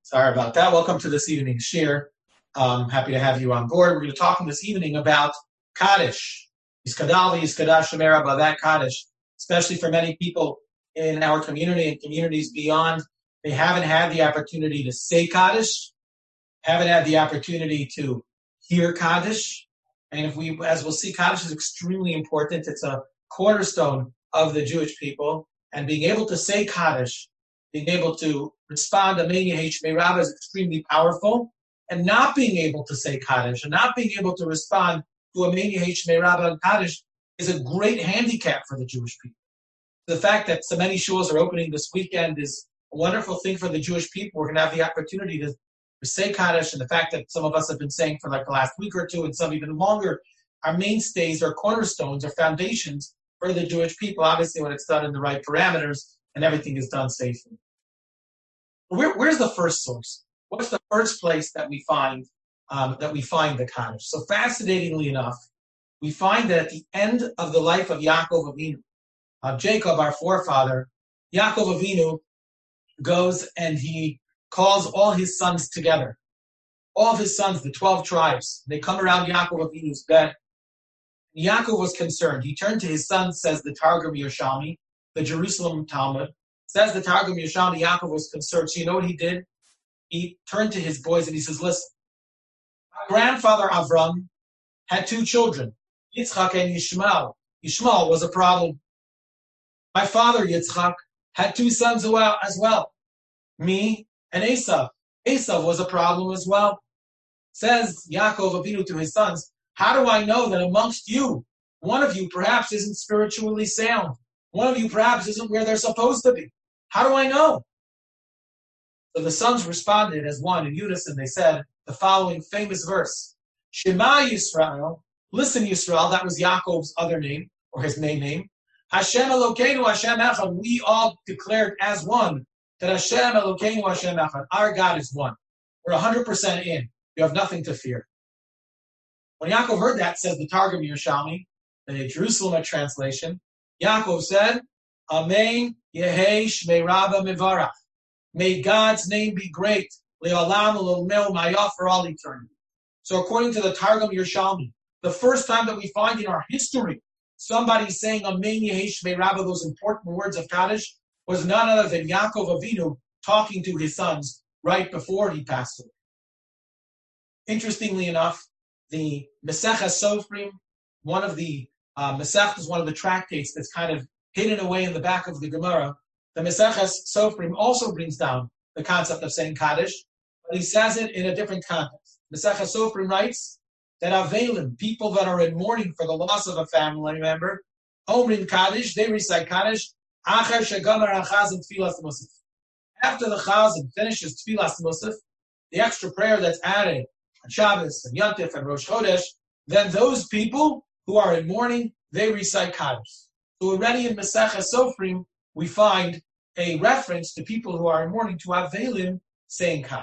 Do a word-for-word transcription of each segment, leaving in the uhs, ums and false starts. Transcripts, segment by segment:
Sorry about that. Welcome to this evening's shir. Um, happy to have you on board. We're going to talk this evening about Kaddish. Yiskadal v'yiskadash shemera b'avat Kaddish, especially for many people in our community and communities beyond. They haven't had the opportunity to say Kaddish, haven't had the opportunity to hear Kaddish. And if we, as we'll see, Kaddish is extremely important. It's a cornerstone of the Jewish people. And being able to say Kaddish, being able to respond to Amen Yehi Shmei Rabbah is extremely powerful. And not being able to say Kaddish and not being able to respond to Amen Yehi Shmei Rabbah and Kaddish is a great handicap for the Jewish people. The fact that so many shuls are opening this weekend is a wonderful thing for the Jewish people. We're going to have the opportunity to, to say Kaddish, and the fact that some of us have been saying for like the last week or two and some even longer, our mainstays, our cornerstones, our foundations for the Jewish people, obviously when it's done in the right parameters and everything is done safely. Where, where's the first source? What's the first place that we find um, that we find the Kaddish? So fascinatingly enough, we find that at the end of the life of Yaakov Avinu, of Jacob, our forefather, Yaakov Avinu goes and he calls all his sons together. All of his sons, the twelve tribes, they come around Yaakov Avinu's bed. Yaakov was concerned. He turned to his sons, says the Targum Yerushalmi, the Jerusalem Talmud. Says the Targum Yerushalmi, Yaakov was concerned. So you know what he did? He turned to his boys and he says, listen, my grandfather Avram had two children, Yitzchak and Yishmael. Yishmael was a problem. My father Yitzchak had two sons as well, me and Esav. Esav was a problem as well. Says Yaakov Avinu to his sons, how do I know that amongst you, one of you perhaps isn't spiritually sound? One of you perhaps isn't where they're supposed to be. How do I know? So the sons responded as one in unison. They said the following famous verse, Shema Yisrael, listen Yisrael, that was Yaakov's other name, or his main name. Hashem Elokeinu Hashem Echad, we all declared as one that Hashem Elokeinu Hashem Echad, our God is one. We're one hundred percent in. You have nothing to fear. When Yaakov heard that, says the Targum Yerushalmi, the Jerusalem translation, Yaakov said, Amen Yehi Shmei Rabbah Mivarach. May God's name be great, Le'olam L'olmeu Ma'ayah, for all eternity. So according to the Targum Yerushalmi, the first time that we find in our history somebody saying Amen Yehi Shmei Rabbah, those important words of Kaddish, was none other than Yaakov Avinu talking to his sons right before he passed away. Interestingly enough, the Maseches Sofrim, one of the uh, Masech is one of the tractates that's kind of hidden away in the back of the Gemara. The Maseches Sofrim also brings down the concept of saying Kaddish, but he says it in a different context. Maseches Sofrim writes that Avelim, people that are in mourning for the loss of a family member, Omrim Kaddish, they recite Kaddish, Acher Shegamar HaChazan Tfilas Musaf. After the Chazan finishes Tfilas Musaf, the extra prayer that's added on Shabbos and Yontif and Rosh Chodesh, then those people who are in mourning, they recite Kaddish. So already in Maseches Sofrim, we find a reference to people who are in mourning, to Avelim saying Kaddish.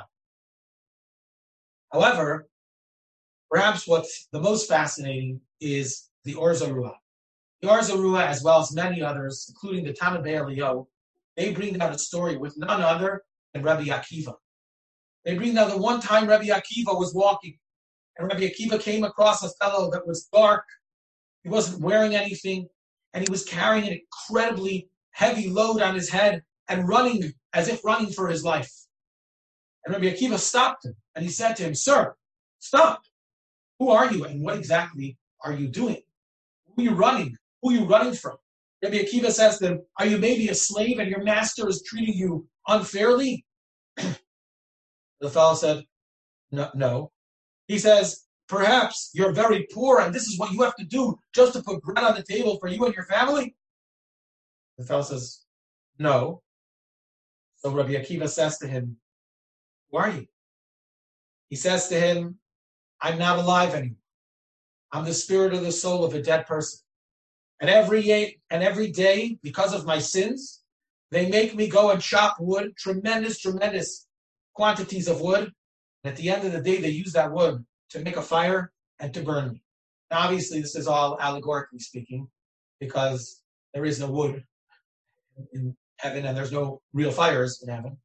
However, perhaps what's the most fascinating is the Or Zarua. The Or Zarua, as well as many others, including the Talmud Be'Eliyahu, they bring down a story with none other than Rabbi Akiva. They bring down the one time Rabbi Akiva was walking, and Rabbi Akiva came across a fellow that was dark. He wasn't wearing anything, and he was carrying an incredibly heavy load on his head and running as if running for his life. And Rabbi Akiva stopped him, and he said to him, "Sir, stop. Who are you, and what exactly are you doing? Who are you running? Who are you running from?" Rabbi Akiva says to him, "Are you maybe a slave and your master is treating you unfairly?" The fellow said, no, no. He says, "Perhaps you're very poor and this is what you have to do just to put bread on the table for you and your family?" The fellow says, "No." So Rabbi Akiva says to him, "Who are you?" He says to him, "I'm not alive anymore. I'm the spirit or the soul of a dead person. And every day, and every day, because of my sins, they make me go and chop wood, tremendous, tremendous quantities of wood. And at the end of the day, they use that wood to make a fire and to burn me." Now, obviously, this is all allegorically speaking, because there is no wood in heaven and there's no real fires in heaven.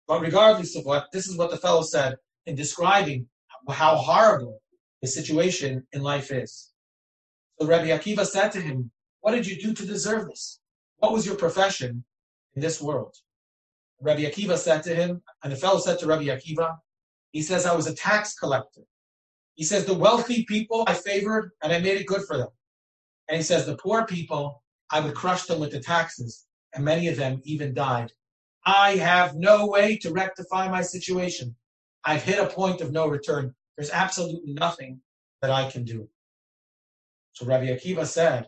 But regardless of what, this is what the fellow said in describing how horrible the situation in life is. So Rabbi Akiva said to him, what did you do to deserve this? What was your profession in this world? Rabbi Akiva said to him, and the fellow said to Rabbi Akiva, he says, I was a tax collector. He says, the wealthy people I favored and I made it good for them. And he says, the poor people, I would crush them with the taxes, and many of them even died. I have no way to rectify my situation. I've hit a point of no return. There's absolutely nothing that I can do. So Rabbi Akiva said,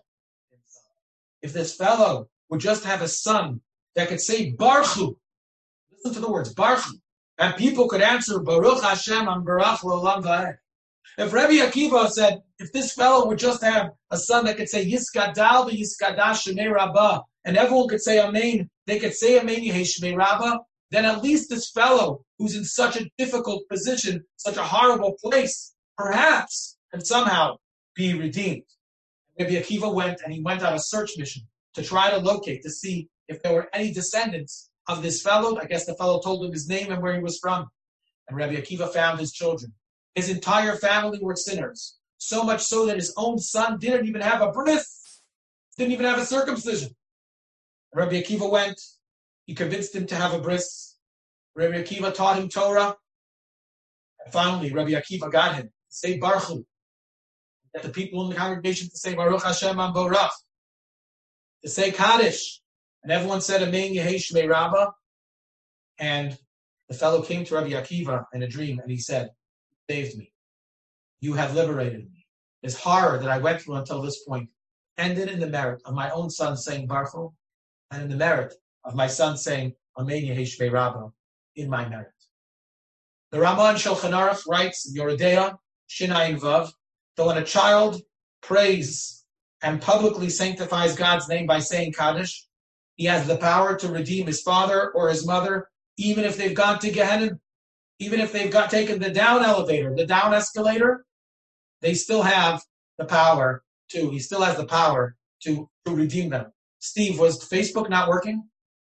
if this fellow would just have a son that could say Baruch, listen to the words Baruch, and people could answer Baruch Hashem and Baruch L'olam Va'ed. If Rabbi Akiva said, if this fellow would just have a son that could say Yiskadal v'Yiskadash Shemei Rabbah, and everyone could say Amen, they could say Amen Yehei Shemei Rabbah, then at least this fellow who's in such a difficult position, such a horrible place, perhaps can somehow be redeemed. Rabbi Akiva went and he went on a search mission to try to locate, to see if there were any descendants of this fellow. I guess the fellow told him his name and where he was from. And Rabbi Akiva found his children. His entire family were sinners, so much so that his own son didn't even have a bris, didn't even have a circumcision. Rabbi Akiva went, he convinced him to have a bris. Rabbi Akiva taught him Torah. And finally, Rabbi Akiva got him to say Baruch Hu, that the people in the congregation to say Baruch Hashem and Baruch, to say Kaddish. And everyone said Amen Yehei Shmei Rabbah. And the fellow came to Rabbi Akiva in a dream and he said, saved me. You have liberated me. This horror that I went through until this point ended in the merit of my own son saying Baruch Hu, and in the merit of my son saying Amen Yehei Shmei Rabbah in my merit. The Raman Shulchan Aruch writes in Yoreh De'ah, Shin Ayin Vav, that when a child prays and publicly sanctifies God's name by saying Kaddish, he has the power to redeem his father or his mother, even if they've gone to Gehenna, even if they've got taken the down elevator, the down escalator, they still have the power to, he still has the power to, to redeem them. Steve, was Facebook not working?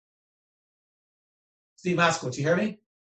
Steve Moskowitz, you hear me?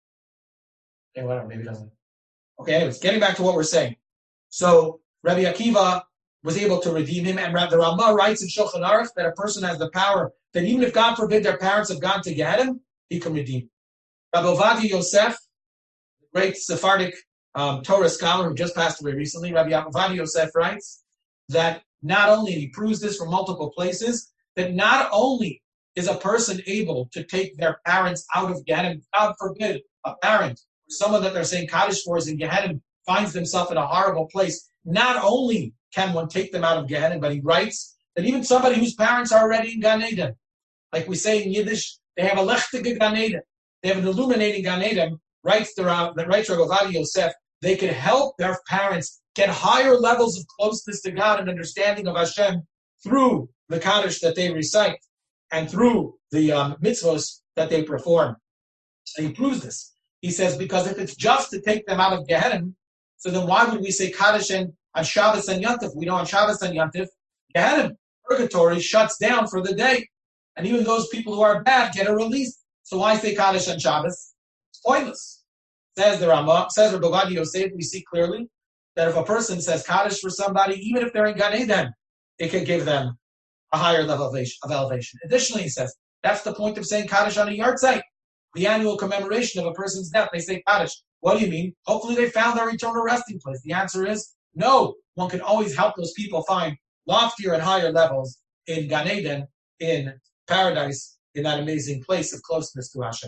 Okay, whatever, maybe it doesn't. Okay, anyways, getting back to what we're saying. So, Rabbi Akiva was able to redeem him, and the Ramah writes in Shulchan Aruch that a person has the power that even if, God forbid, their parents have gone to Gehenna, he can redeem. Rabbi Ovadia Yosef, the great Sephardic um, Torah scholar who just passed away recently, Rabbi Ovadia Yosef writes that not only, he proves this from multiple places, that not only is a person able to take their parents out of Gehenna, God forbid, a parent, or someone that they're saying Kaddish for is in Gehenna, finds themselves in a horrible place, not only can one take them out of Gehenna, but he writes that even somebody whose parents are already in Gan Eden, like we say in Yiddish, they have a lechtige Gan Eden, they have an illuminating Gan Eden, writes the that writes Rabbi Ovadia Yosef, they can help their parents get higher levels of closeness to God and understanding of Hashem through the Kaddish that they recite and through the um, mitzvos that they perform. And he proves this. He says, because if it's just to take them out of Gehenna, so then why would we say Kaddish and on Shabbos and Yantif? We know on Shabbos and Yantif, Gehenna, purgatory, shuts down for the day. And even those people who are bad get a release. So why say Kaddish on Shabbos? It's pointless. Says the Ramah, says Rabbi Ovadia Yosef, we see clearly that if a person says Kaddish for somebody, even if they're in Gan Eden, it can give them a higher level of elevation. Additionally, he says, that's the point of saying Kaddish on a yahrzeit, the annual commemoration of a person's death. They say Kaddish. What do you mean? Hopefully they found their eternal resting place. The answer is no. One can always help those people find loftier and higher levels in Gan Eden, in paradise, in that amazing place of closeness to Hashem.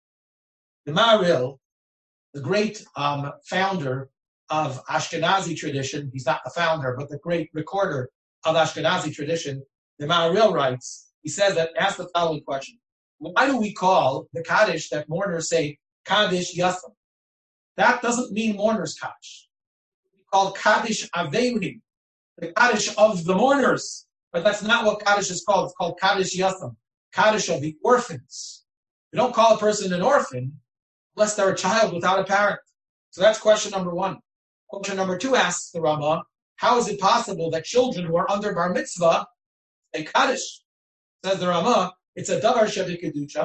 The Maharil, the great um, founder of Ashkenazi tradition, he's not the founder, but the great recorder of Ashkenazi tradition, the Maharil writes, he says that, ask the following question. Why do we call the Kaddish that mourners say Kaddish Yatham? That doesn't mean mourners Kaddish. We call Kaddish Avelim, the Kaddish of the mourners. But that's not what Kaddish is called. It's called Kaddish Yatham, Kaddish of the orphans. We don't call a person an orphan unless they're a child without a parent. So that's question number one. Question number two asks the Ramah, how is it possible that children who are under bar mitzvah say Kaddish? Says the Ramah, it's a davar shebikadusha.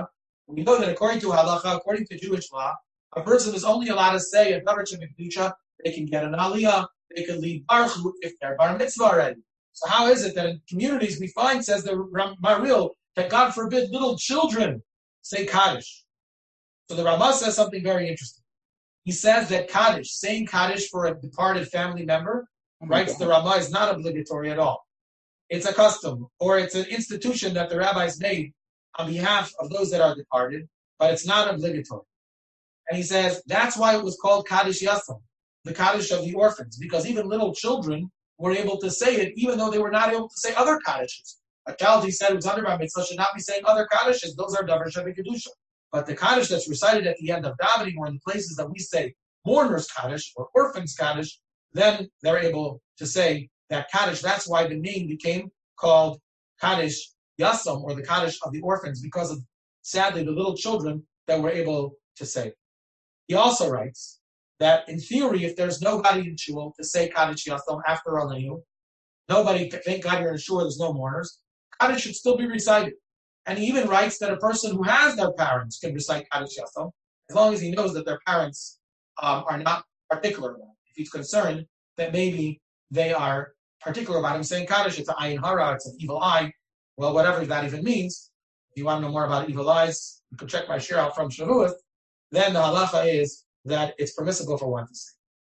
We know that according to halacha, according to Jewish law, a person is only allowed to say a davar shebekdusha. They can get an aliyah, they can lead baruch if they're bar mitzvah already. So how is it that in communities we find, says the Maril, that God forbid little children say Kaddish? So the Ramah says something very interesting. He says that Kaddish, saying Kaddish for a departed family member, writes the Ramah, is not obligatory at all. It's a custom, or it's an institution that the rabbis made on behalf of those that are departed, but it's not obligatory. And he says that's why it was called Kaddish Yasam, the Kaddish of the orphans, because even little children were able to say it, even though they were not able to say other Kaddishes. A child, he said, who's under bar mitzvah should not be saying other Kaddishes. Those are davar shebekdusha. But the Kaddish that's recited at the end of davening, or in the places that we say mourners Kaddish or orphans Kaddish, then they're able to say that Kaddish. That's why the name became called Kaddish Yasam, or the Kaddish of the orphans, because of, sadly, the little children that were able to say. He also writes that in theory, if there's nobody in shul to say Kaddish Yasam after Aleinu, nobody, thank God you're in shul, there's no mourners, Kaddish should still be recited. And he even writes that a person who has their parents can recite Kaddish Yasam, as long as he knows that their parents um, are not particular about it. If he's concerned that maybe they are particular about him saying Kaddish, it's an ayin hara, it's an evil eye, well, whatever that even means. If you want to know more about evil eyes, you can check my share out from Shavuot. Then the halacha is that it's permissible for one to say.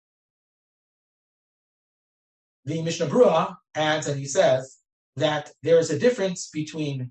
The Mishnah Berurah adds, and he says that there is a difference between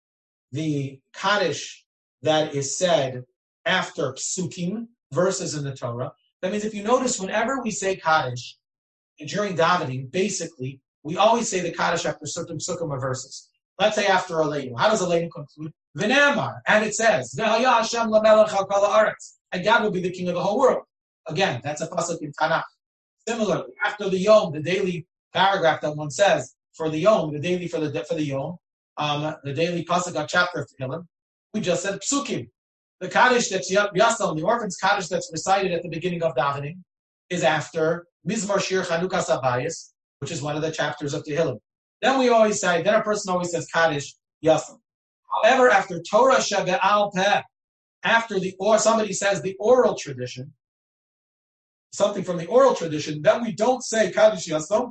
the Kaddish that is said after Psukim verses in the Torah. That means if you notice, whenever we say Kaddish during davening, basically, we always say the Kaddish after certain Psukim or verses. Let's say after Aleinu. How does Aleinu conclude? V'ne'amar, and it says, V'haya Hashem lamelech al kol haaretz, and God will be the king of the whole world. Again, that's a pasuk in Tanakh. Similarly, after the Yom, the daily paragraph that one says for the Yom, the daily for the for the Yom, um, the daily pasuk of chapter of Tehillim, we just said Psukim. The Kaddish that's Yasam, the orphan's Kaddish that's recited at the beginning of davening, is after Mizmor Shir Chanukas Habayis, which is one of the chapters of Tehillim. Then we always say, then a person always says Kaddish Yasam. However, after Torah Shebe'al Peh, after the, or somebody says the oral tradition, something from the oral tradition, then we don't say Kaddish Yasam.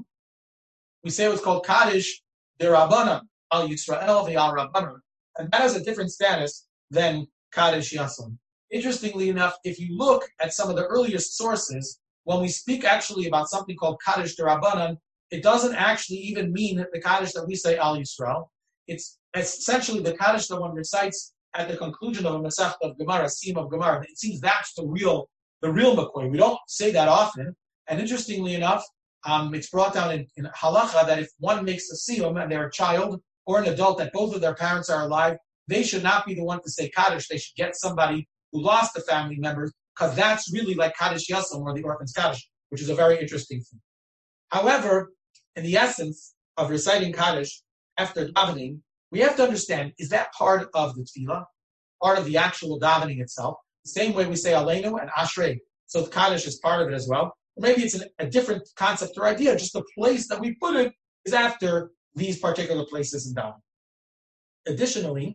We say what's called Kaddish D'Rabbanan, Al Yisrael V'Al Rabbanan. And that has a different status than Kaddish Yasam. Interestingly enough, if you look at some of the earliest sources, when we speak actually about something called Kaddish D'Rabbanan, it doesn't actually even mean the Kaddish that we say Al Yisrael. It's, it's essentially the Kaddish that one recites at the conclusion of a Masech of Gemara, a Siyum of Gemara. It seems that's the real, the real Makoi. We don't say that often. And interestingly enough, um, it's brought down in, in Halacha that if one makes a Siyum and they're a child or an adult, that both of their parents are alive, they should not be the one to say Kaddish. They should get somebody who lost a family member, because that's really like Kaddish Yasam, or the orphan's Kaddish, which is a very interesting thing. However, in the essence of reciting Kaddish after davening, we have to understand, is that part of the tefillah, part of the actual davening itself? The same way we say Aleinu and Ashrei, so the Kaddish is part of it as well. Or maybe it's an, a different concept or idea, just the place that we put it is after these particular places in davening. Additionally,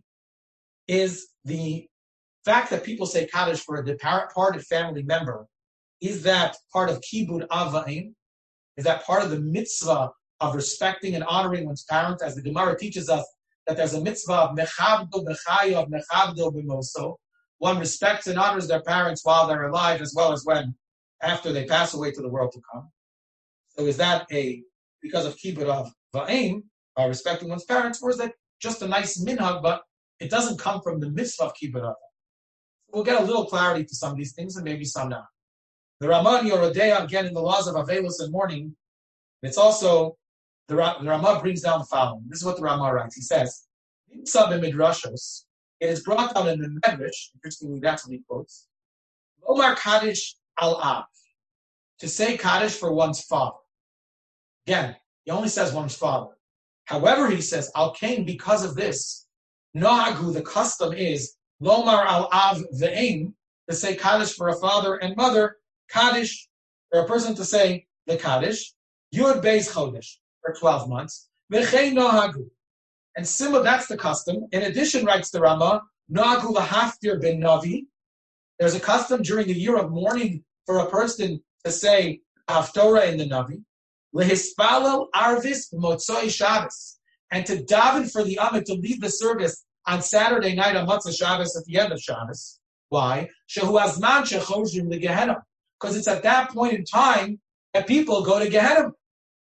is the fact that people say Kaddish for a departed family member, is that part of Kibud Av V'Em? Is that part of the mitzvah of respecting and honoring one's parents? As the Gemara teaches us that there's a mitzvah of Mechabdo B'Chayav, Mechabdo B'Moso. One respects and honors their parents while they're alive, as well as when, after they pass away to the world to come. So is that a, because of Kibud Av V'Em, by respecting one's parents, or is that just a nice minhag, but it doesn't come from the mitzvah of Kibud Av? We'll get a little clarity to some of these things, and maybe some not. The Ramah Yorodea, again, in the laws of Avelus and mourning, it's also, the, the Ramah brings down the following. This is what the Ramah writes. He says, Midrashos, it is brought down in the Medrash, interestingly, that's what he quotes, Omar Kaddish al-Av, to say Kaddish for one's father. Again, he only says one's father. However, he says, al-Kain, because of this, Nohagu, the custom is, Lomar al-Av ve'em, to say Kaddish for a father and mother, Kaddish, for a person to say the Kaddish, Yud Beis Chodesh, for twelve months, V'chein Nohagu. And similar, that's the custom. In addition, writes the Ramah, Nagu lahaftir ben navi. There's a custom during the year of mourning for a person to say haftorah in the navi. Lehispalel arvis motzoi Shabbos, and to daven for the Amit to lead the service on Saturday night on Motzei Shabbos at the end of Shabbos. Why? Shehu azman shechozrim leGehenna, because it's at that point in time that people go to Gehenna.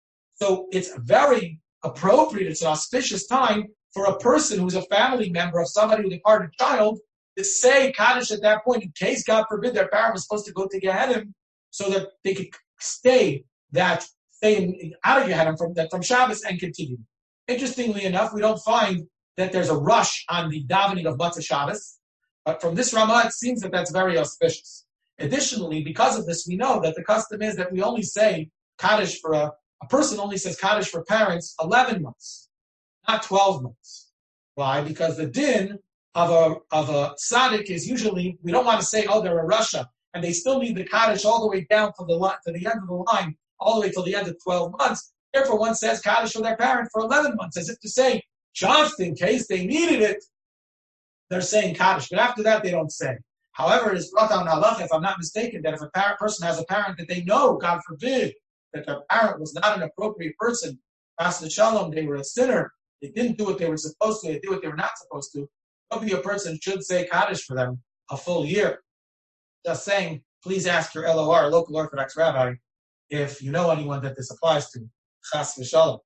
So it's very appropriate, it's an auspicious time for a person who's a family member of somebody with a departed child to say Kaddish at that point, in case, God forbid, their parent was supposed to go to Gehenna, so that they could stay that stay out of Gehenna from, from Shabbos and continue. Interestingly enough, we don't find that there's a rush on the davening of Motzei Shabbos, but from this Ramah, it seems that that's very auspicious. Additionally, because of this, we know that the custom is that we only say Kaddish for a, a person only says Kaddish for parents eleven months, not twelve months. Why? Because the din of a of a tzaddik is usually, we don't want to say, oh, they're a Russia, and they still need the Kaddish all the way down to the to the end of the line, all the way till the end of twelve months. Therefore, one says Kaddish for their parent for eleven months, as if to say, just in case they needed it, they're saying Kaddish. But after that, they don't say. However, it is brought down in halacha, if I'm not mistaken, that if a parent, person has a parent that they know, God forbid, that their parent was not an appropriate person, Chas v'shalom, they were a sinner, they didn't do what they were supposed to, they did what they were not supposed to, probably a person should say Kaddish for them a full year. Just saying, please ask your L O R, local Orthodox rabbi, if you know anyone that this applies to. Chas v'shalom.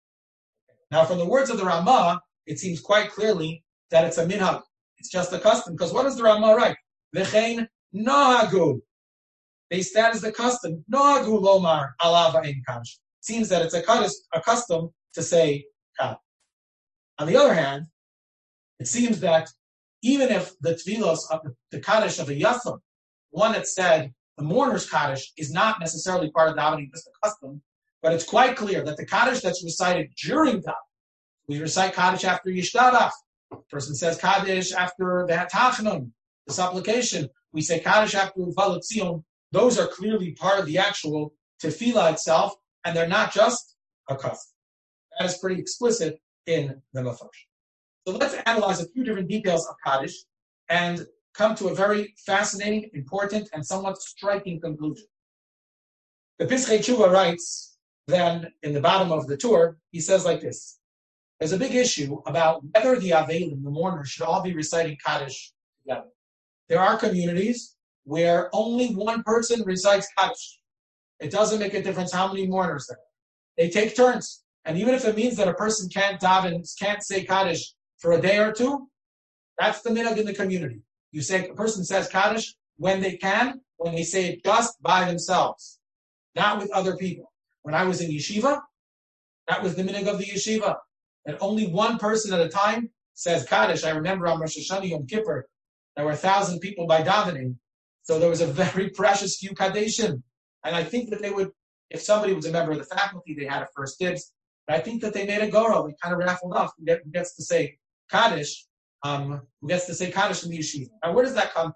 Now, from the words of the Ramah, it seems quite clearly that it's a minhag. It's just a custom. Because what does the Ramah write? V'chein nohagu. They stand as the custom. Nohagu lomar alava ein Kaddish. Seems that it's a, a custom to say Kaddish. On the other hand, it seems that even if the tvilos of the, the Kaddish of a Yasam, one that said the mourner's Kaddish is not necessarily part of davening, just a custom, but it's quite clear that the Kaddish that's recited during davening, we recite Kaddish after Yishtabach. The person says Kaddish after the Hatachnun, the supplication. We say Kaddish after Uvalat Zion. Those are clearly part of the actual tefillah itself, and they're not just a custom. That is pretty explicit in the Mefarshim. So let's analyze a few different details of Kaddish and come to a very fascinating, important, and somewhat striking conclusion. The Pischei Tshuva writes, then, in the bottom of the tour, he says like this. There's a big issue about whether the Avelim, the mourners, should all be reciting Kaddish together. There are communities where only one person recites Kaddish. It doesn't make a difference how many mourners there are. They take turns. And even if it means that a person can't daven, can't say Kaddish for a day or two, that's the minhag in the community. You say, a person says Kaddish when they can, when they say it just by themselves, not with other people. When I was in yeshiva, that was the minhag of the yeshiva, that only one person at a time says Kaddish. I remember on Rosh Hashanah Yom Kippur, there were a thousand people by davening, so there was a very precious few Kaddishim. And I think that they would, if somebody was a member of the faculty, they had a first dibs. But I think that they made a goro. They kind of raffled off who, get, who gets to say Kaddish, um, who gets to say Kaddish in the yeshiva. Now, where does that come from?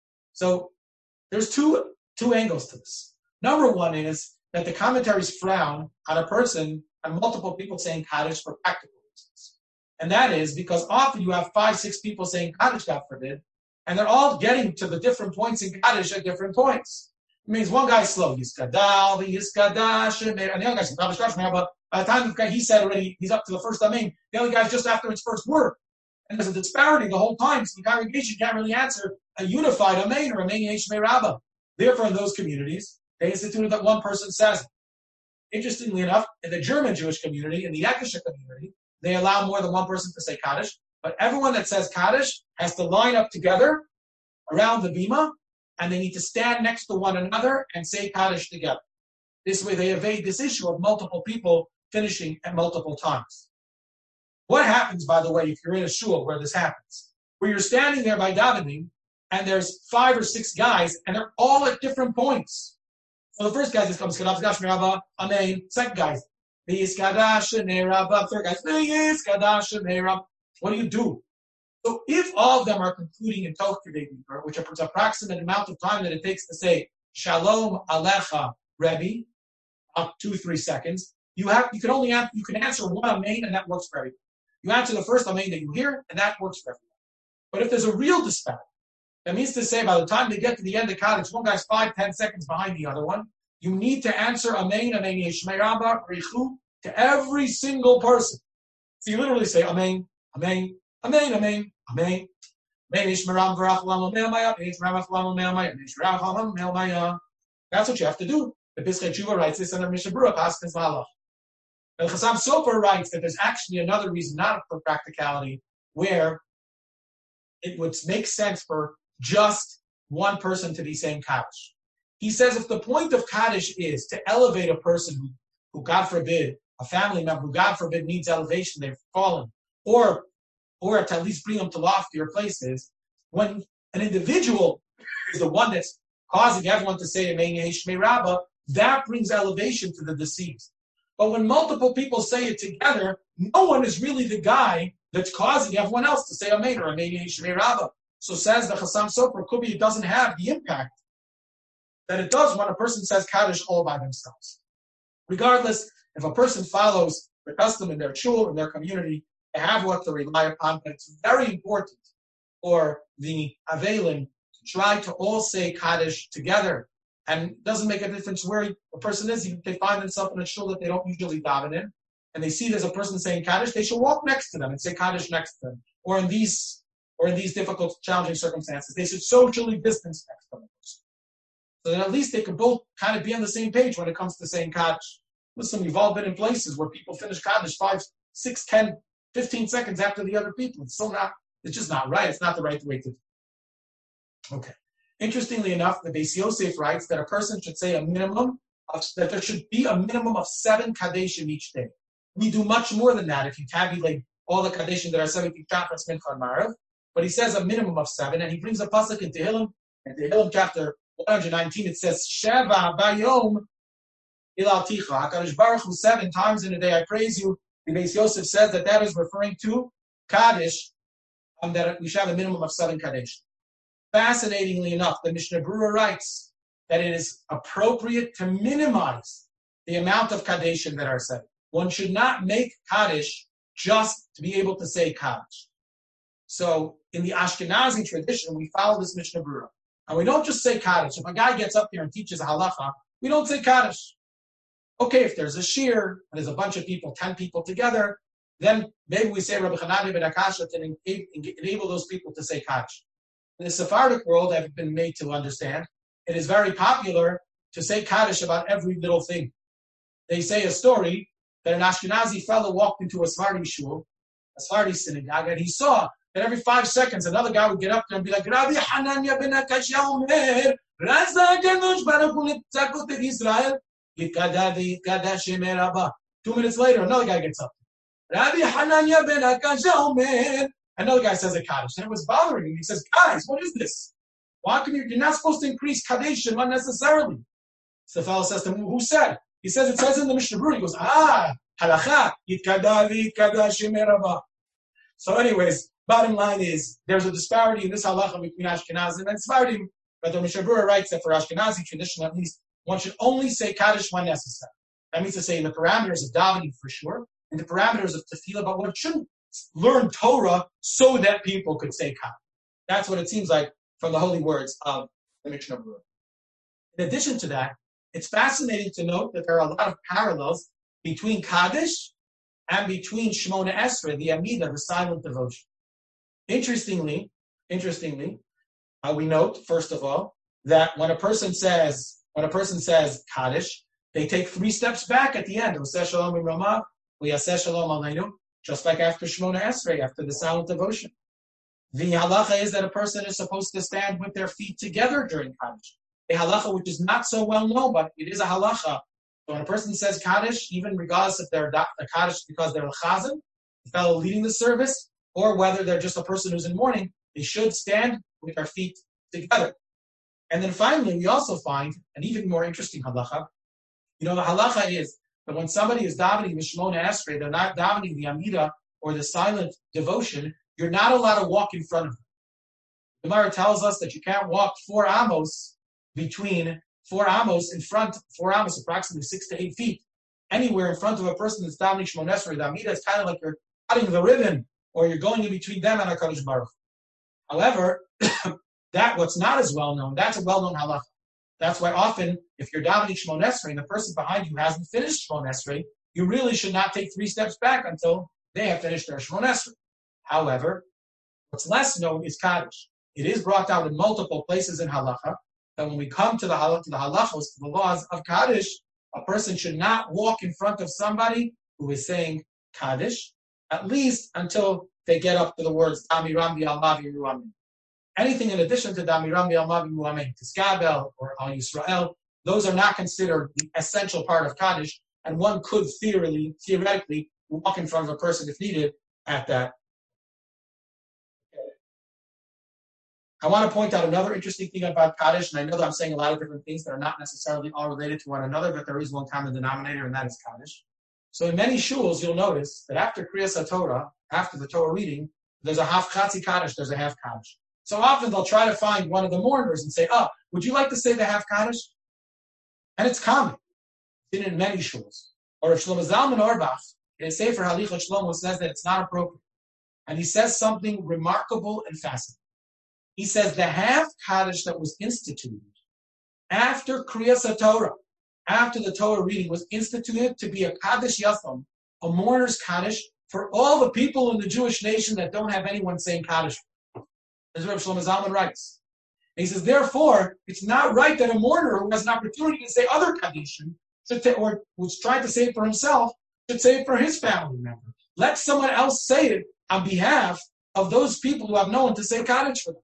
So there's two two angles to this. Number one is that the commentaries frown on a person and multiple people saying Kaddish for practical reasons. And that is because often you have five, six people saying Kaddish, God forbid, and they're all getting to the different points in Kaddish at different points. It means one guy's slow, Yiskadal, Yiskadash, and the other guy's Kaddish, but by the time he said already, he's up to the first Amen, the other guy's just after his first word. And there's a disparity the whole time, so the congregation can't really answer a unified Amen or Amen Yeshmei Rabbah. Therefore, in those communities, they instituted that one person says it. Interestingly enough, in the German Jewish community, in the Ekisha community, they allow more than one person to say Kaddish, but everyone that says Kaddish has to line up together around the bima, and they need to stand next to one another and say Kaddish together. This way they evade this issue of multiple people finishing at multiple times. What happens, by the way, if you're in a shul where this happens? Where you're standing there by davening, and there's five or six guys, and they're all at different points. So the first guy just comes, Amen. Second guy, third guy, what do you do? So if all of them are concluding in Toch K'vei Dibur, which is the approximate amount of time that it takes to say Shalom Alecha Rebbe, up two, three seconds, you have you can only answer, you can answer one Amen, and that works for everyone. You answer the first Amen that you hear, and that works for everyone. But if there's a real disparity, that means to say by the time they get to the end of Kaddish, one guy's five, ten seconds behind the other one, you need to answer Amen, Amen, Yeshmei Rabba, Richu, to every single person. So you literally say Amen, Amen, Amen, Amen, Amen. That's what you have to do. The Pischei Tshuva writes this, and the Mishnah Berurah Paschas Mahalach. And the Chassam Sofer writes that there's actually another reason, not for practicality, where it would make sense for just one person to be saying Kaddish. He says if the point of Kaddish is to elevate a person who, who God forbid, a family member who God forbid needs elevation, they've fallen, or or to at least bring them to loftier places, when an individual is the one that's causing everyone to say Amen Yeshmei Rabbah, that brings elevation to the deceased. But when multiple people say it together, no one is really the guy that's causing everyone else to say Amen or Amen Yeshmei Rabbah. So says the Chassam Sofer, could be it doesn't have the impact that it does when a person says Kaddish all by themselves. Regardless, if a person follows the custom in their shul, in their community, they have what to rely upon, but it's very important for the Avelim to try to all say Kaddish together. And it doesn't make a difference where a person is. If they find themselves in a shul that they don't usually daven in, and they see there's a person saying Kaddish, they should walk next to them and say Kaddish next to them. Or in these or in these difficult, challenging circumstances, they should socially distance next to them. So that at least they can both kind of be on the same page when it comes to saying Kaddish. Listen, we've all been in places where people finish Kaddish five, six, ten, fifteen seconds after the other people. It's so not, it's just not right. It's not the right way to do it. Okay. Interestingly enough, the Beis Yosef writes that a person should say a minimum of, that there should be a minimum of seven Kaddeshim each day. We do much more than that if you tabulate all the Kaddeshim that are seventy chapters, Mincha and Marav. But he says a minimum of seven, and he brings a pasuk in Tehillim. In Tehillim chapter one nineteen, it says, Sheva bayom ilal ticha. HaKadosh Baruch Hu, seven times in a day I praise you. The Beis Yosef says that that is referring to Kaddish, um, that we should have a minimum of seven Kaddish. Fascinatingly enough, the Mishnah Berurah writes that it is appropriate to minimize the amount of Kaddeshim that are said. One should not make Kaddish just to be able to say Kaddish. So in the Ashkenazi tradition, we follow this Mishnah Berurah. And we don't just say Kaddish. If a guy gets up here and teaches a halacha, we don't say Kaddish. Okay, if there's a shir, and there's a bunch of people, ten people together, then maybe we say Rabbi Hanani ben Akasha to enable those people to say Kaddish. In the Sephardic world, I've been made to understand, it is very popular to say Kaddish about every little thing. They say a story that an Ashkenazi fellow walked into a Sephardi shul, a Sephardi synagogue, and he saw that every five seconds another guy would get up there and be like, Rabbi Hanania ben Akasha Omer, Raza Kadosh Baruch Hu Nitzakot Israel, Yitkada Yitkada Shemei Rabbah. Two minutes later, another guy gets up. Rabbi Hanania ben Akasha Omer. Another guy says a Kaddish, and it was bothering him. He says, guys, what is this? Why can you, you're not supposed to increase Kaddeshim unnecessarily. So the fellow says to him, who said? He says, it says in the Mishnah Berurah. He goes, ah, halacha, yitkada v'yitkada shemei rabbah. So anyways, bottom line is, there's a disparity in this halacha between Ashkenazi and Sephardim, but the Mishnah Berurah writes that for Ashkenazi tradition, at least, one should only say Kaddish when necessary. That means to say in the parameters of davening for sure, in the parameters of tefillah, but one shouldn't learn Torah so that people could say Kaddish. That's what it seems like from the holy words of the Mishnah Berurah. In addition to that, it's fascinating to note that there are a lot of parallels between Kaddish and between Shemona Esrei, the Amidah, the silent devotion. Interestingly, interestingly, uh, we note first of all that when a person says when a person says Kaddish, they take three steps back at the end. Oseh Shalom B'Ramav, V'Yaseh Shalom Aleinu. Just like after Shemona Esrei, after the silent devotion. The halacha is that a person is supposed to stand with their feet together during Kaddish. A halacha which is not so well known, but it is a halacha. So when a person says Kaddish, even regardless if they're a Kaddish because they're a chazan, the fellow leading the service, or whether they're just a person who's in mourning, they should stand with their feet together. And then finally, we also find an even more interesting halacha. You know, the halacha is but when somebody is davening the Shemona Esrei, they're not davening the Amidah or the silent devotion, you're not allowed to walk in front of them. The Gemara tells us that you can't walk four amos between, four amos in front, four amos, approximately six to eight feet, anywhere in front of a person that's davening Shemona Esrei. The Amidah is kind of like you're cutting the ribbon, or you're going in between them and HaKadosh Baruch. However, that what's not as well known, that's a well-known halacha. That's why often, if you're davening Shemon Esrei and the person behind you hasn't finished Shemon Esrei, you really should not take three steps back until they have finished their Shemon Esrei. However, what's less known is Kaddish. It is brought down in multiple places in halacha that when we come to the halacha, to the halachos, to the laws of Kaddish, a person should not walk in front of somebody who is saying Kaddish, at least until they get up to the words Damiram Bi'almavi Ruamin. Anything in addition to Damiram Bi'almavi Ruamin, Tiskabel or Al Yisrael, those are not considered the essential part of Kaddish, and one could theoretically, theoretically walk in front of a person if needed at that. I want to point out another interesting thing about Kaddish, and I know that I'm saying a lot of different things that are not necessarily all related to one another, but there is one common denominator, and that is Kaddish. So in many shuls, you'll notice that after Kriyas HaTorah, after the Torah reading, there's a half Chatzi Kaddish, there's a half Kaddish. So often they'll try to find one of the mourners and say, oh, would you like to say the half Kaddish? And it's common. It's in many shuls. Or if Shlomo Zalman Auerbach, in a Sefer Halichot Shlomo, says that it's not appropriate. And he says something remarkable and fascinating. He says the half Kaddish that was instituted after Kriyas HaTorah, after the Torah reading, was instituted to be a Kaddish Yacham, a mourner's Kaddish, for all the people in the Jewish nation that don't have anyone saying Kaddish. As Rabbi Shlomo Zalman writes. And he says, therefore, it's not right that a mourner who has an opportunity to say other Kaddishim, or who's trying to say it for himself, should say it for his family member. Let someone else say it on behalf of those people who have no one to say Kaddish for them.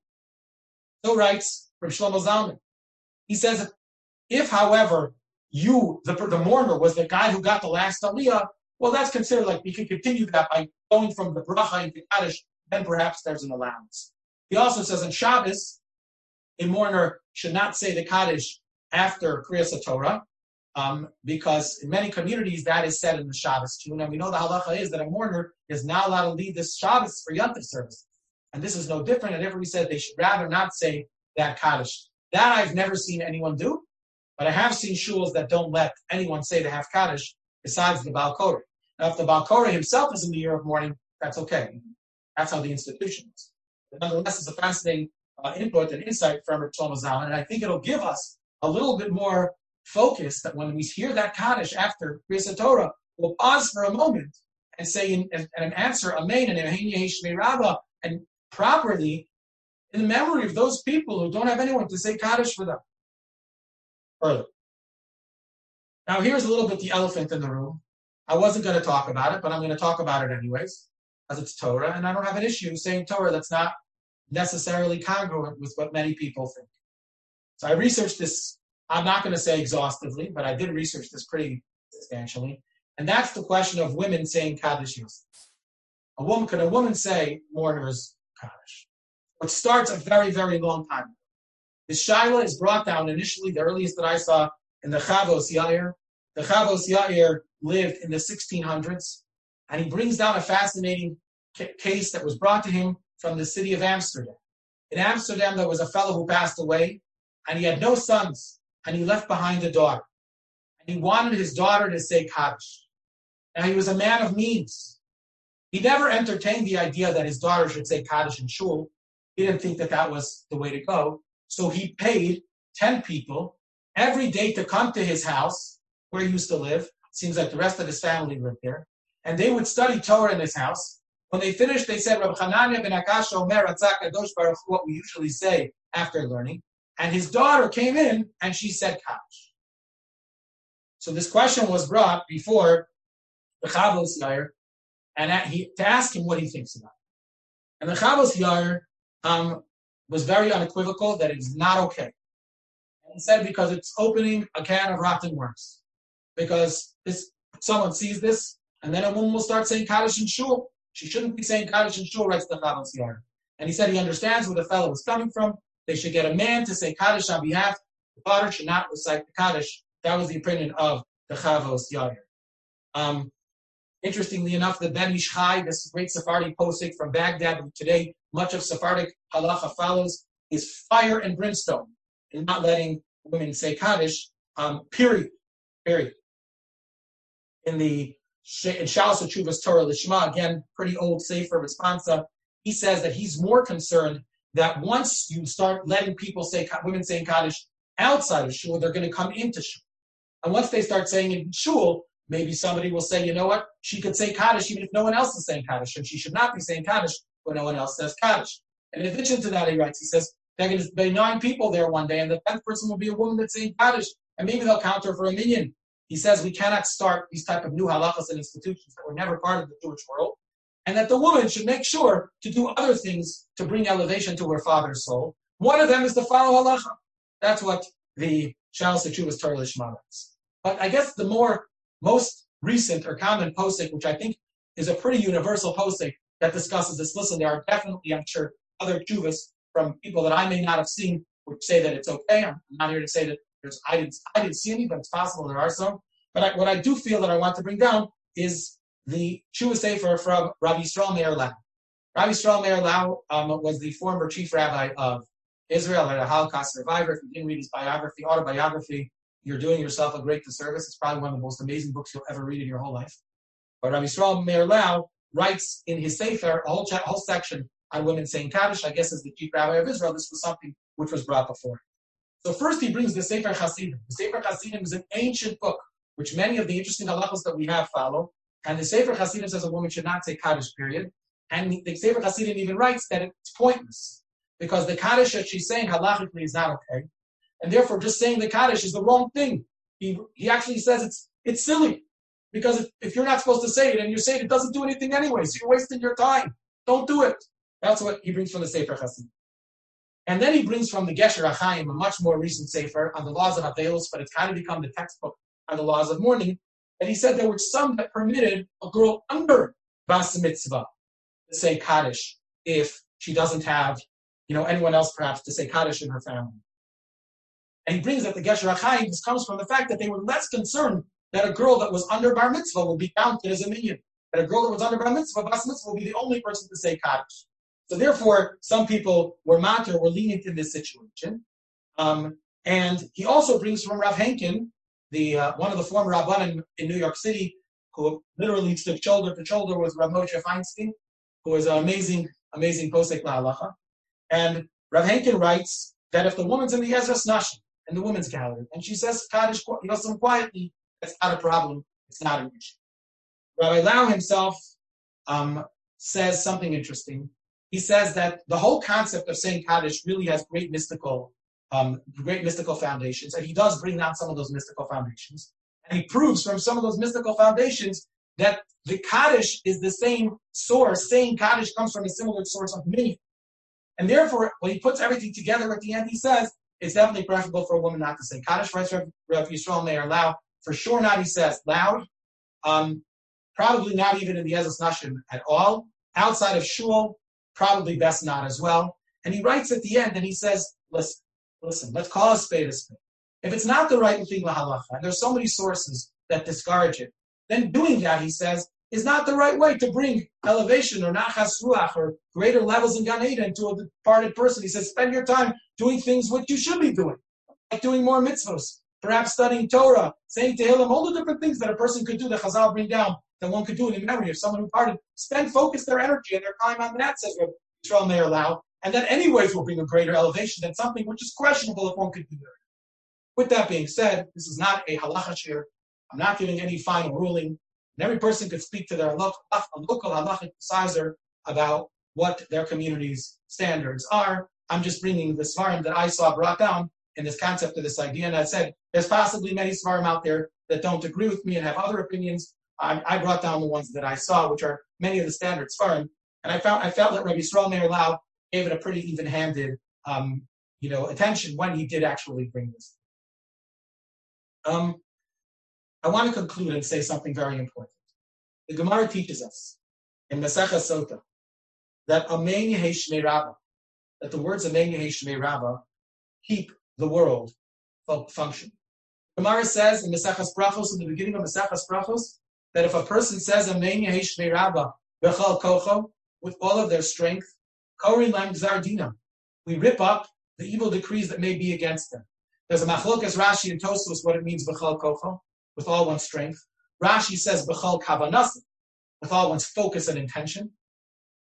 So writes from Shlomo Zalman. He says, if, however, you, the, the mourner, was the guy who got the last aliyah, well, that's considered like we can continue that by going from the bracha into Kaddish, then perhaps there's an allowance. He also says in Shabbos, a mourner should not say the Kaddish after Kriyas HaTorah, um, because in many communities that is said in the Shabbos tune, and we know the halacha is that a mourner is not allowed to lead this Shabbos for Yom Tov service. And this is no different. And therefore we said they should rather not say that Kaddish. That I've never seen anyone do, but I have seen shuls that don't let anyone say the half Kaddish besides the Baal Koreh. Now, if the Baal Koreh himself is in the year of mourning, that's okay. That's how the institution is. But nonetheless, it's a fascinating uh, input and insight from Shlomo Zalman, and I think it'll give us a little bit more focus that when we hear that Kaddish after Kriyas HaTorah, we'll pause for a moment and say and, and answer Amen and Elohim Yehi Shmei Rabbah, and properly in the memory of those people who don't have anyone to say Kaddish for them. Further. Now here's a little bit the elephant in the room. I wasn't going to talk about it, but I'm going to talk about it anyways, as it's Torah, and I don't have an issue saying Torah that's not necessarily congruent with what many people think. So I researched this, I'm not going to say exhaustively, but I did research this pretty substantially, and that's the question of women saying Kaddish Yosef. A woman, could a woman say mourner's Kaddish? Which starts a very, very long time ago. This Shaila is brought down initially, the earliest that I saw, in the Chavos Yair. The Chavos Yair lived in the sixteen hundreds, and he brings down a fascinating ca- case that was brought to him from the city of Amsterdam. In Amsterdam, there was a fellow who passed away, and he had no sons, and he left behind a daughter. And he wanted his daughter to say Kaddish. Now, he was a man of means. He never entertained the idea that his daughter should say Kaddish in shul. He didn't think that that was the way to go. So he paid ten people every day to come to his house, where he used to live. Seems like the rest of his family lived there. And they would study Torah in his house. When they finished, they said, Rabbi Hanania ben Akash Omer Atzak Kadosh Baruch Hu, what we usually say after learning. And his daughter came in, and she said Kaddish. So this question was brought before the Chavos Yair, and he, to ask him what he thinks about it. And the Chavos Yair um, was very unequivocal that it's not okay. And he said because it's opening a can of rotten worms. Because this, someone sees this, and then a woman will start saying Kaddish in shul. She shouldn't be saying Kaddish in shul, writes the Chavos Yair. And he said he understands where the fellow was coming from. They should get a man to say Kaddish on behalf. The daughter should not recite the Kaddish. That was the opinion of the Chavos Yair. Um, interestingly enough, the Ben Ish Chai, this great Sephardi posik from Baghdad, who today much of Sephardic halacha follows, is fire and brimstone in not letting women say Kaddish, um, period. Period. In the in Shalos Tshuvas Torah Lishma, again, pretty old Sefer Responsa, he says that he's more concerned that once you start letting people say, women saying Kaddish outside of shul, they're going to come into shul. And once they start saying it in shul, maybe somebody will say, you know what, she could say Kaddish even if no one else is saying Kaddish, and she should not be saying Kaddish when no one else says Kaddish. And in addition to that, he writes, he says, there are going to be nine people there one day, and the tenth person will be a woman that's saying Kaddish, and maybe they'll count her for a minyan. He says we cannot start these type of new halachas and institutions that were never part of the Jewish world, and that the woman should make sure to do other things to bring elevation to her father's soul. One of them is to follow halacha. That's what the Shalos HaTshuvos Torah Lishma writes. But I guess the more, most recent or common posik, which I think is a pretty universal posik that discusses this. Listen, there are definitely, I'm sure, other tshuvas from people that I may not have seen which say that it's okay. I'm not here to say that there's, I didn't, I didn't see any, but it's possible there are some. But I, what I do feel that I want to bring down is the Tshuva Sefer from Rabbi Yisrael Meir Lau. Rabbi Yisrael Meir Lau um, was the former chief rabbi of Israel, and a Holocaust survivor. If you didn't read his biography, autobiography, you're doing yourself a great disservice. It's probably one of the most amazing books you'll ever read in your whole life. But Rabbi Yisrael Meir Lau writes in his Sefer a whole, cha- whole section on women saying Kaddish. I guess as the chief rabbi of Israel, this was something which was brought before. So first he brings the Sefer Hasidim. The Sefer Hasidim is an ancient book, which many of the interesting halachos that we have follow. And the Sefer Hasidim says a woman should not say Kaddish, period. And the Sefer Hasidim even writes that it's pointless, because the Kaddish that she's saying halachically is not okay. And therefore just saying the Kaddish is the wrong thing. He he actually says it's it's silly. Because if, if you're not supposed to say it and you say it, it doesn't do anything anyway. So you're wasting your time. Don't do it. That's what he brings from the Sefer Hasidim. And then he brings from the Gesher HaChaim, a much more recent Sefer on the laws of Avelos, but it's kind of become the textbook on the laws of mourning. And he said there were some that permitted a girl under Bas Mitzvah to say Kaddish if she doesn't have, you know, anyone else perhaps to say Kaddish in her family. And he brings that the Gesher HaChaim, this comes from the fact that they were less concerned that a girl that was under Bar Mitzvah will be counted as a minion. That a girl that was under Bar Mitzvah, Bas Mitzvah, will be the only person to say Kaddish. So therefore, some people were matter, were lenient in this situation. Um, and he also brings from Rav Henkin, the uh, one of the former Rabbanim in New York City, who literally stood shoulder to shoulder with Rav Moshe Feinstein, who was an amazing, amazing posek la'alacha. And Rav Henkin writes that if the woman's in the Ezras Nashim, in the women's gallery, and she says Kaddish, you know, some quietly, that's not a problem. It's not an issue. Rabbi Lau himself um, says something interesting. He says that the whole concept of saying Kaddish really has great mystical, um, great mystical foundations, and he does bring down some of those mystical foundations. And he proves from some of those mystical foundations that the Kaddish is the same source. Saying Kaddish comes from a similar source of meaning. And therefore, when he puts everything together at the end, he says it's definitely preferable for a woman not to say Kaddish. Writes Rav Yisrael Meir Lau. For sure not, he says, loud. Um, probably not even in the Ezras Nashim at all. Outside of shul, probably best not as well. And he writes at the end, and he says, listen, listen, let's call a spade a spade. If it's not the right thing lahalacha, and there's so many sources that discourage it, then doing that, he says, is not the right way to bring elevation or nachas ruach or greater levels in Gan Eden to a departed person. He says, spend your time doing things what you should be doing, like doing more mitzvos, perhaps studying Torah, saying Tehillim, all the different things that a person could do that Chazal bring down, that one could do it in memory of someone who parted. Spend, focus their energy and their time on that, says Rabbi Yisrael Meir Lau, and that anyways will bring a greater elevation than something which is questionable if one could do that. With that being said, this is not a halacha shir. I'm not giving any final ruling. And every person could speak to their local, local halachic decider about what their community's standards are. I'm just bringing the svarim that I saw brought down in this concept of this idea. And I said, there's possibly many svarim out there that don't agree with me and have other opinions. I, I brought down the ones that I saw, which are many of the standard svarim. And I found I felt that Rabbi Yisrael Meir Lau gave it a pretty even-handed, um, you know, attention when he did actually bring this. Um, I want to conclude and say something very important. The Gemara teaches us in Maseches Sota that Amen Yehei Shmei Rabbah, that the words Amen Yehei Shmei Rabbah keep the world function. Gemara says in Maseches Brachos, in the beginning of Maseches Brachos, that if a person says Amen Yehei Shmei Rabbah Bechal Kocho, with all of their strength, Korin Lam Gzar Dinam, we rip up the evil decrees that may be against them. There's a machlokas Rashi and Tosfos what it means Bechal Kocho, with all one's strength. Rashi says Bechal Kavanasim, with all one's focus and intention.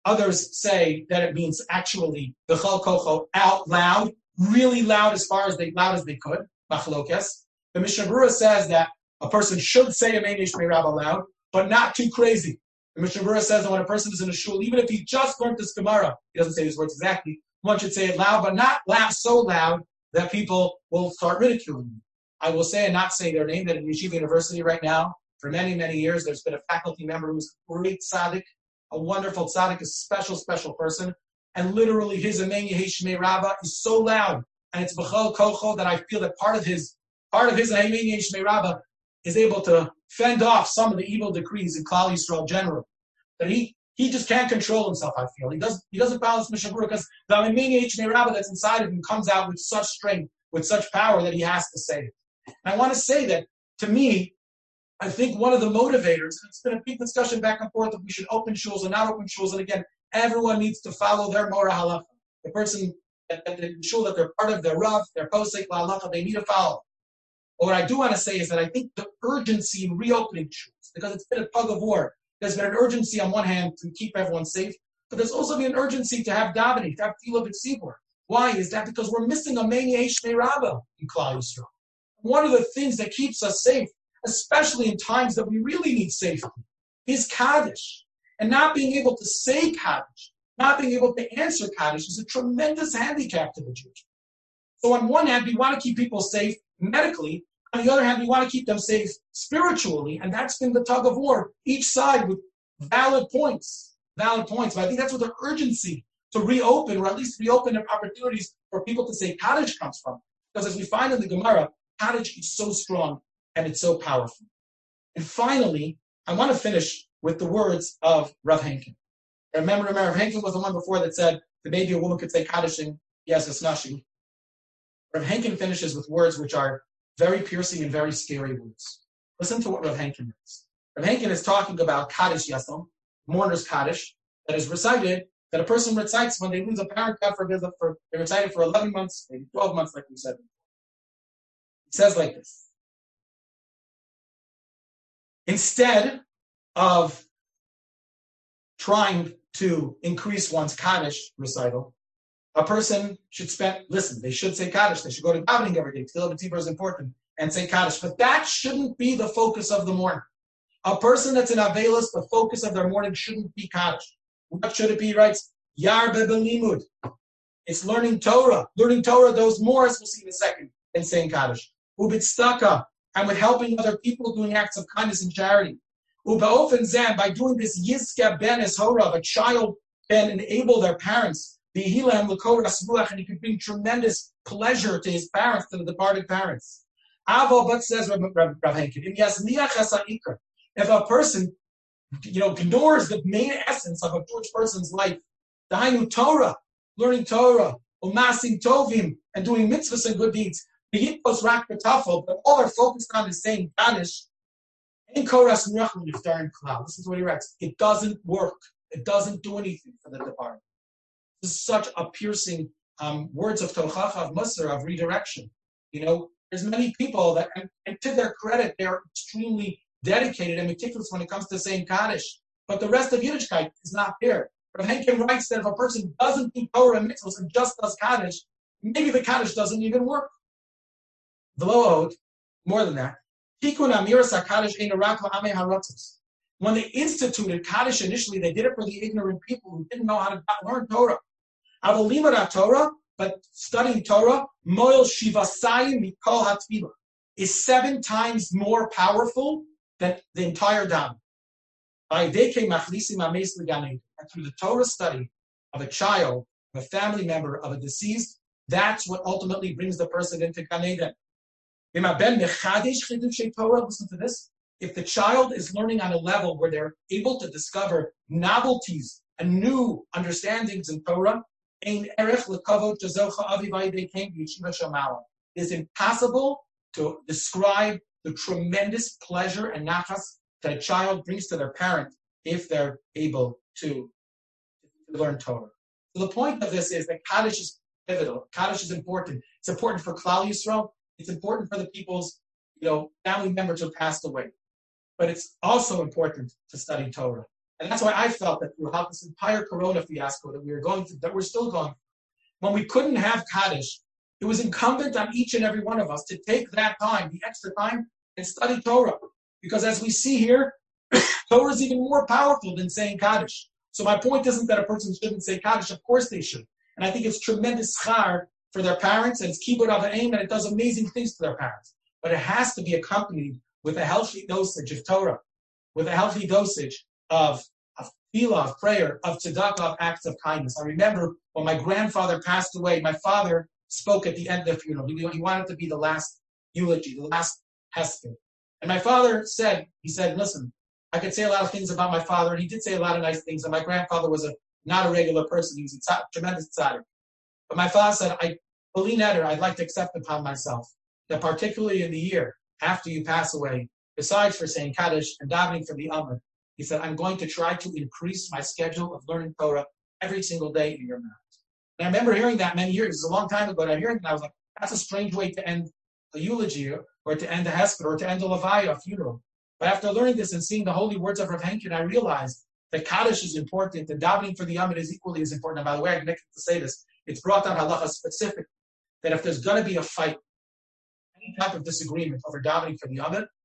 Others say that it means actually b'chol kocho, out loud, really loud as far as they loud as they could. Machlokes. The Mishnah Berurah says that a person should say Amen Yishmei Rabbah aloud, but not too crazy. The Mishnah Berurah says that when a person is in a shul, even if he just learned this Gemara, he doesn't say these words exactly, one should say it loud, but not loud so loud that people will start ridiculing you. I will say and not say their name, that in Yeshiva University right now, for many, many years, there's been a faculty member who's a great tzaddik, a wonderful tzaddik, a special, special person, and literally his Amen Yishmei Rabbah is so loud, and it's b'chol kocho, that I feel that part of his part of his Amen Yishmei Rabbah is able to fend off some of the evil decrees in Klal Yisrael generally. That he he just can't control himself, I feel. He does he doesn't balance Mishnah Berurah because the Amen Yishmei Rabbah that's inside of him comes out with such strength, with such power that he has to say it. And I want to say that, to me, I think one of the motivators, and it's been a big discussion back and forth if we should open shuls and not open shuls, and again, everyone needs to follow their Mora Halacha. The person that, that the shul that they're part of, their Rav, their Posek, La Halacha, they need to follow. But what I do want to say is that I think the urgency in reopening shuls, because it's been a tug of war, there's been an urgency on one hand to keep everyone safe, but there's also been an urgency to have davening, to have tefillah b'tzibur. Why is that? Because we're missing a Amen Yishmei Rabbah in Klal Yisrael. One of the things that keeps us safe, especially in times that we really need safety, is Kaddish. And not being able to say Kaddish, not being able to answer Kaddish is a tremendous handicap to the Jewish. So on one hand, we want to keep people safe medically. On the other hand, we want to keep them safe spiritually. And that's been the tug of war, each side with valid points. Valid points. But I think that's where the urgency to reopen, or at least reopen opportunities for people to say Kaddish comes from. Because as we find in the Gemara, Kaddish is so strong and it's so powerful. And finally, I want to finish with the words of Rav Henkin. Remember, remember, Rav Henkin was the one before that said that maybe a woman could say Kaddish and yes, it's nashing. Rav Henkin finishes with words which are very piercing and very scary words. Listen to what Rav Henkin is. Rav Henkin is talking about Kaddish Yasam, mourner's Kaddish, that is recited, that a person recites when they lose a parent, God forbid, for, they recite it for eleven months, maybe twelve months, like we said. He says like this. Instead of trying to increase one's Kaddish recital, a person should spend, listen, they should say Kaddish, they should go to davening every day, Tefillah b'tzibur is important, and say Kaddish, but that shouldn't be the focus of the morning. A person that's in Avelis, the focus of their morning shouldn't be Kaddish. What should it be? He writes, Yarbe b'limud. It's learning Torah. Learning Torah, those more, as we'll see in a second, than saying Kaddish. Ubitstaka, and with helping other people, doing acts of kindness and charity. Ubaofen zem, by doing this Yizka ben es horav, a child can enable their parents, Bihila and Lakor Asruach, and he can bring tremendous pleasure to his parents, to the departed parents. Avo, but says Rav Henkin, if a person, you know, ignores the main essence of a Jewish person's life, the Hainu Torah, learning Torah, umasim tovim, and doing mitzvahs and good deeds, the Yippos rak betafel, but all are focused on is saying Kaddish. In Koras Nirachim Niftar in Cloud. This is what he writes. It doesn't work. It doesn't do anything for the departed. This is such a piercing um, words of Tochacha, of Musar, of redirection. You know, there's many people that, and, and to their credit, they're extremely dedicated and meticulous when it comes to saying Kaddish. But the rest of Yiddishkeit is not there. Rav Henkin writes that if a person doesn't do Torah and mitzvahs and just does Kaddish, maybe the Kaddish doesn't even work. V'lo, more than that. When they instituted Kaddish initially, they did it for the ignorant people who didn't know how to learn Torah. Torah, but studying Torah, moil shivasayim mikol hatfilah, is seven times more powerful than the entire daven. And through the Torah study of a child, of a family member, of a deceased, that's what ultimately brings the person into Gan Eden. Listen to this. If the child is learning on a level where they're able to discover novelties and new understandings in Torah, it is impossible to describe the tremendous pleasure and nachas that a child brings to their parent if they're able to learn Torah. So the point of this is that Kaddish is pivotal. Kaddish is important. It's important for Klal Yisrael. It's important for the people's, you know, family members who passed away. But it's also important to study Torah. And that's why I felt that throughout this entire Corona fiasco that we were going through, that we're still going through, when we couldn't have Kaddish, it was incumbent on each and every one of us to take that time, the extra time, and study Torah. Because as we see here, Torah is even more powerful than saying Kaddish. So my point isn't that a person shouldn't say Kaddish. Of course they should. And I think it's tremendous schar for their parents, and it's kibbud av aim, and it does amazing things to their parents. But it has to be accompanied with a healthy dosage of Torah, with a healthy dosage of of tefillah, of prayer, of tzedakah, of acts of kindness. I remember when my grandfather passed away, my father spoke at the end of the funeral. He, he wanted to be the last eulogy, the last hesped. And my father said, he said, listen, I could say a lot of things about my father, and he did say a lot of nice things, and my grandfather was a not a regular person. He was a t- tremendous tzaddik. But my father said, I, B'li neder, I'd like to accept upon myself that particularly in the year after you pass away, besides for saying Kaddish and davening for the Amr, he said, I'm going to try to increase my schedule of learning Torah every single day in your mouth. And I remember hearing that many years, it was a long time ago, and I heard it, and I was like, that's a strange way to end a eulogy, or to end a hesped, or to end a levaya, a funeral. But after learning this and seeing the holy words of Rav Henkin, I realized that Kaddish is important, and davening for the Amr is equally as important. And by the way, I connected to say this, it's brought down halacha specific, that if there's going to be a fight, any type of disagreement over davening for the Amr, it's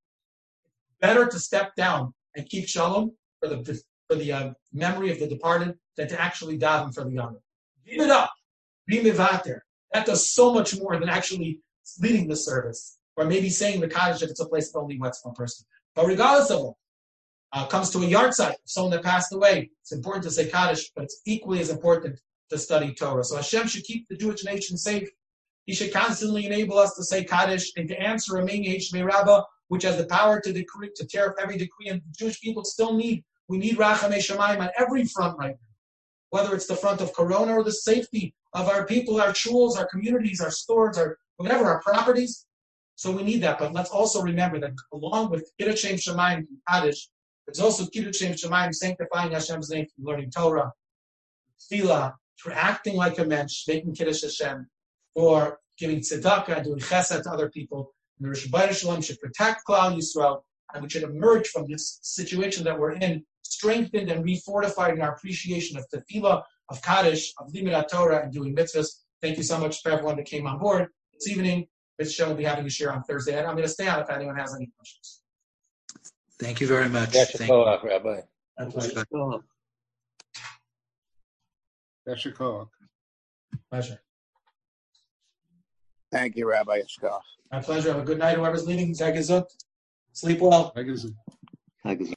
better to step down and keep shalom for the for the uh, memory of the departed than to actually daven for the Amr. Give it up. Be mivater. That does so much more than actually leading the service, or maybe saying the Kaddish if it's a place that only wets one person. But regardless of what, uh, comes to a yard site, someone that passed away, it's important to say Kaddish, but it's equally as important to study Torah. So Hashem should keep the Jewish nation safe. He should constantly enable us to say Kaddish and to answer a Meni Heshmei Rabbah, which has the power to decree, to tear up every decree, and the Jewish people still need. We need Rachamei Shamayim on every front right now. Whether it's the front of Corona or the safety of our people, our shuls, our communities, our stores, our whatever, our properties. So we need that. But let's also remember that along with Kiddush Shem Shamayim and Kaddish, there's also Kiddush Shem Shamayim, sanctifying Hashem's name through learning Torah, tefillah, for acting like a mensch, making Kiddush Hashem, for giving tzedakah and doing chesed to other people. And the Rosh Hashanah should protect Klal Yisrael, and we should emerge from this situation that we're in, strengthened and refortified in our appreciation of tefillah, of Kaddish, of Limud Torah, and doing mitzvahs. Thank you so much for everyone that came on board this evening. This show will be having a share on Thursday. And I'm going to stay on if anyone has any questions. Thank you very much. Yes, Thank you. Rabbi. Pleasure. Thank you, Rabbi Yishkov. My pleasure. Have a good night. Whoever's leaving, Zeh Gezut. Sleep well. Thank you.